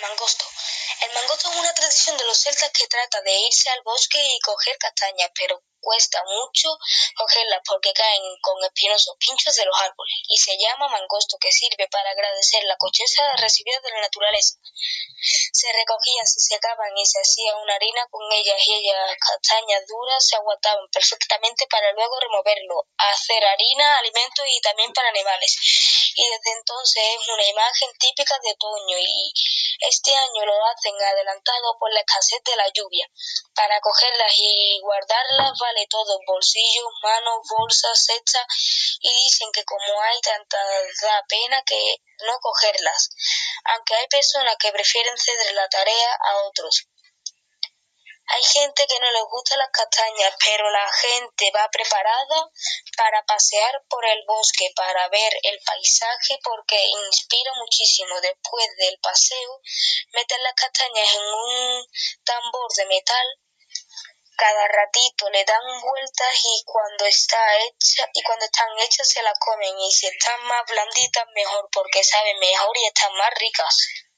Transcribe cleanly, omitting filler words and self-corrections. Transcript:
mangosto. El mangosto es una tradición de los celtas que trata de irse al bosque y coger castañas, pero cuesta mucho cogerlas porque caen con espinosos pinchos de los árboles, y se llama mangosto, que sirve para agradecer la cosecha recibida de la naturaleza. Se recogían, se secaban y se hacía una harina con ellas, y ellas castañas duras se aguantaban perfectamente para luego removerlo, hacer harina, alimentos y también para animales. Y desde entonces es una imagen típica de otoño, y este año lo hacen adelantado por la escasez de la lluvia. Para cogerlas y guardarlas vale todo: bolsillos, manos, bolsas, cestas, y dicen que como hay tantas da pena que no cogerlas, aunque hay personas que prefieren ceder la tarea a otros. Hay gente que no les gustan las castañas, pero la gente va preparada para pasear por el bosque, para ver el paisaje, porque inspira muchísimo. Después del paseo, meten las castañas en un tambor de metal. Cada ratito le dan vueltas, y cuando están hechas se las comen, y si están más blanditas mejor, porque saben mejor y están más ricas.